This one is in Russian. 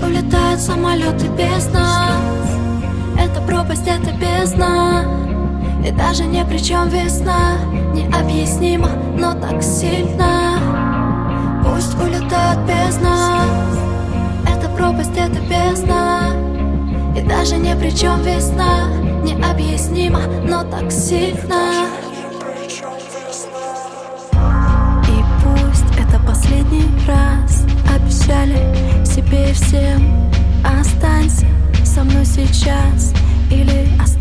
улетают самолеты без нас. Это пропасть, это бездна. И даже не при чем весна. Необъяснимо, но так сильно. Пусть улетают без нас. Это пропасть, это бездна. И даже не при чем весна. Необъяснимо, но так сильно. И пусть это последний раз. Обещали себе и всем: останься со мной сейчас или останься